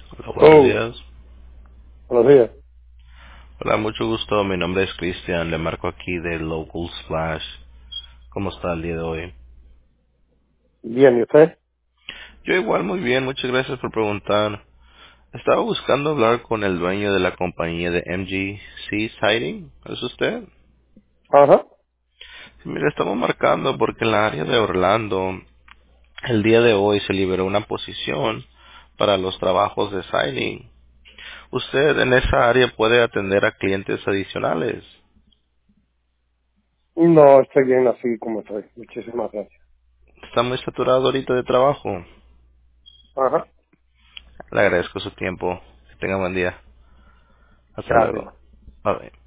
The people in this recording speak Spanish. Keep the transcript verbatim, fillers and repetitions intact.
Hola, buenos Oh, días. buenos días. Hola, mucho gusto. Mi nombre es Cristian. Le marco aquí de Local Splash. ¿Cómo está el día de hoy? Bien, ¿y usted? Yo igual muy bien. Muchas gracias por preguntar. Estaba buscando hablar con el dueño de la compañía de M G C Siding. ¿Es usted? Ajá. Sí, mire, estamos marcando porque en la área de Orlando, el día de hoy se liberó una posición para los trabajos de siding. Usted en esa área puede atender a clientes adicionales. No, estoy bien así como estoy. Muchísimas gracias. Está muy saturado ahorita de trabajo. Ajá. Le agradezco su tiempo. Que tenga buen día. Hasta Gracias. luego. Bye.